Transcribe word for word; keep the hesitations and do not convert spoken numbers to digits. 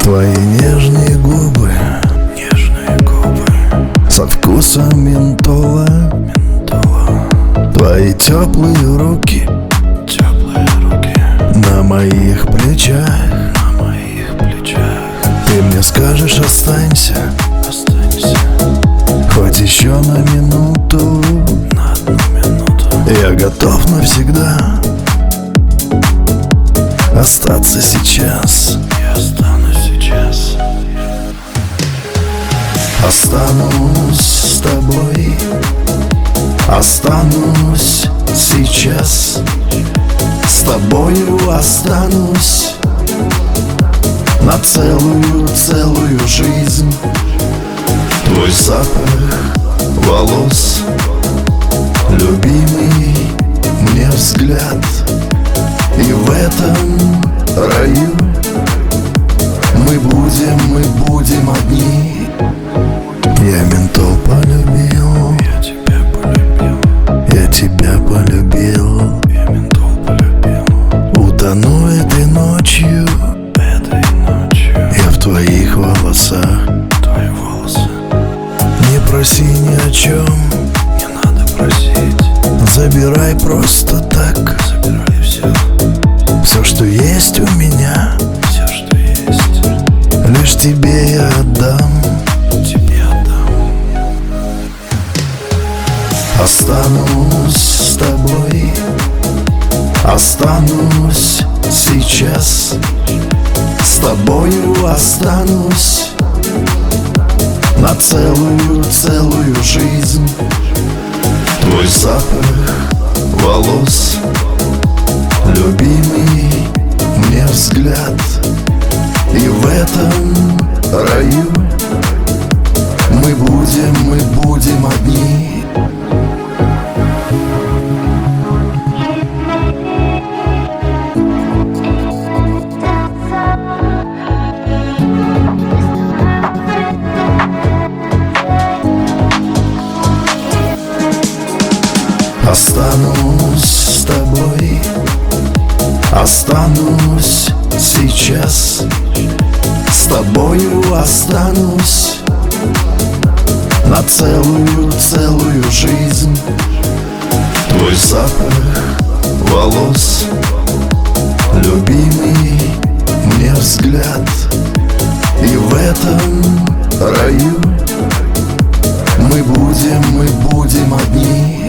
Твои нежные губы, нежные губы со вкусом ментола, ментола. Твои теплые руки, теплые руки на моих плечах, на моих плечах. Ты мне скажешь: останься, останься, хоть еще на минуту, на одну минуту. Я готов навсегда остаться сейчас. Я останусь сейчас. Останусь с тобой, останусь сейчас. С тобою останусь на целую, целую жизнь. Твой запах волос, любимый мне взгляд. И в этом раю мы будем, мы будем одни. Я ментол полюбил, Я тебя полюбил, я тебя полюбил. я ментол полюбил. Утону этой ночью, Этой ночью я в твоих волосах. твои волосы. Не проси ни о чем, Не надо просить, забирай просто так. забирай все, Все, что есть у меня, все, что есть, лишь тебе я отдам. тебе отдам. Останусь с тобой, останусь сейчас. С тобою останусь на целую, целую жизнь. Твой запах волос, любимый мне взгляд. И в этом раю мы будем, мы будем одни. Останусь с тобой, останусь сейчас. С тобою останусь на целую, целую жизнь. Твой запах волос, любимый мне взгляд. И в этом раю мы будем, мы будем одни.